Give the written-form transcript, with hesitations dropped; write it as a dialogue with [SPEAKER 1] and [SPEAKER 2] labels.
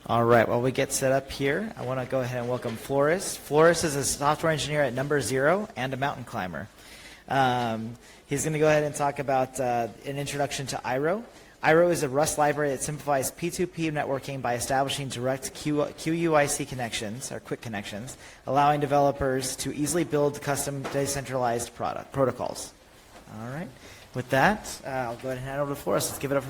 [SPEAKER 1] All right, while we get set up here, I want to go ahead and welcome Floris. Floris is a software engineer at Number Zero and a mountain climber. He's going to go ahead and talk about an introduction to IRO. IRO is a Rust library that simplifies P2P networking by establishing direct QUIC connections, or quick connections, allowing developers to easily build custom decentralized protocols. All right. With that, I'll go ahead and hand it over to Floris. Let's give it up.